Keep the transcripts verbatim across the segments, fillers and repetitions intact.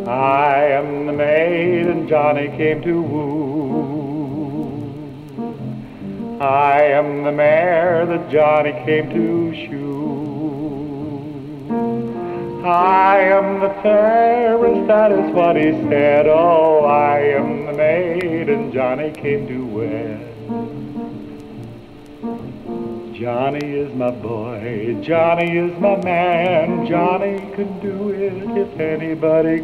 I am the maid and Johnny came to woo. I am the mare that Johnny came to shoe. I am the fairest, that is what he said. Oh, I am the maid and Johnny came to wed. Johnny is my boy, Johnny is my man, Johnny can do it if anybody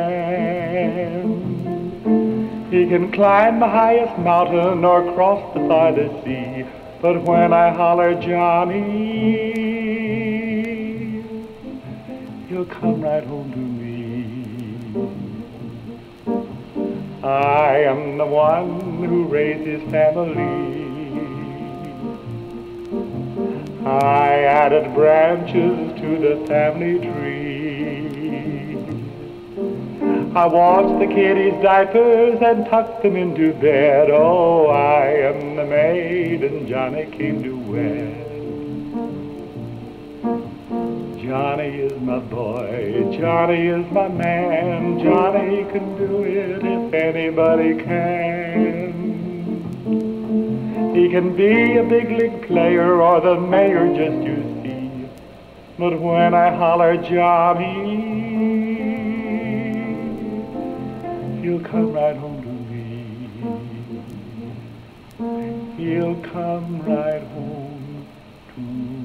can. He can climb the highest mountain or cross the farthest sea, but when I holler Johnny, he'll come right home to me. I am the one who raised his family. I added branches to the family tree. I washed the kitties' diapers and tucked them into bed. Oh, I am the maid and Johnny came to wed. Johnny is my boy, Johnny is my man, Johnny can do it if anybody can. He can be a big league player or the mayor, just you see. But when I holler Johnny, he'll come right home to me. He'll come right home to me.